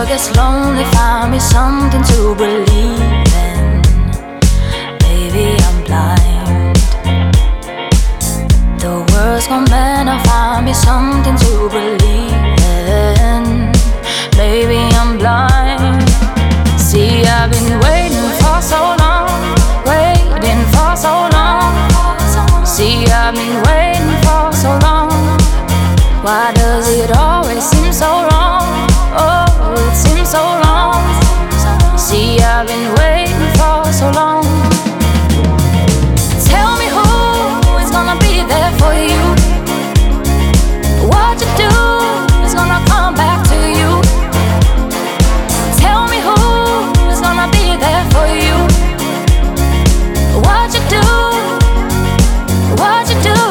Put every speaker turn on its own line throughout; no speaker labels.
world gets lonely, find me something to believe in. Baby, I'm blind. The world's gone bad, now find me something to believe in. Baby, I'm blind. See, I've been waiting for so long, waiting for so long. See, I've been waiting for so long. Why does it always seem so wrong? Oh, it seems so wrong. See, I've been waiting for so long. Tell me who is gonna be there for you. What you do is gonna come back to you. Tell me who is gonna be there for you. What you do, what you do.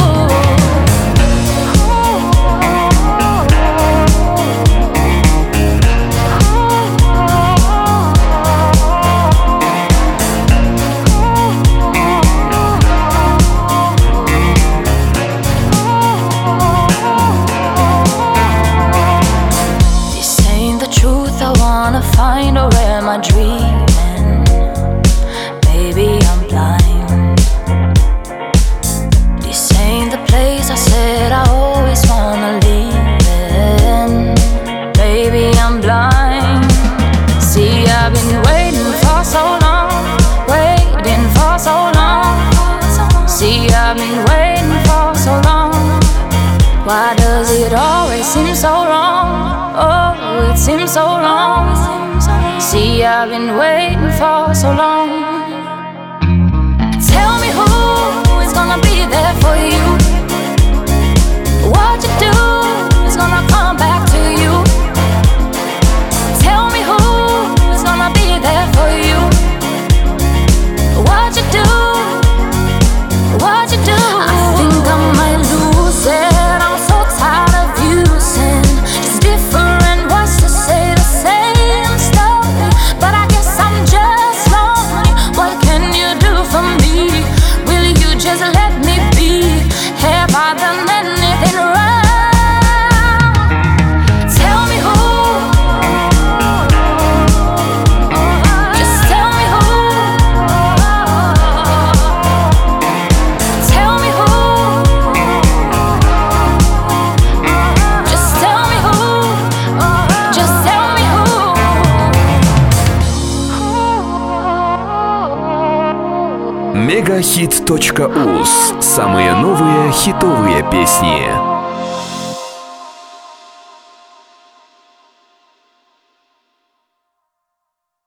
Find or am I dreaming? Baby, I'm blind. This ain't the place I said I always wanna live in. Baby, I'm blind. See, I've been waiting for so long, waiting for so long. See, I've been waiting for so long. Why does it always seem so wrong? Oh, it seems so wrong. See, I've been waiting for so long. Tell me who is gonna be there for you. What you do is gonna come back to you. Tell me who is gonna be there for you. What you do, what you do. I think I might lose it. I'm so tired of using just different words to say the same story. But I guess I'm just lonely. What can you do for me? Will you just let me be? Have I done anything wrong? Tell me who. Just tell me who. Tell me who. Just tell me who. Just tell me who.
Мегахит.уз. Самые новые хитовые песни.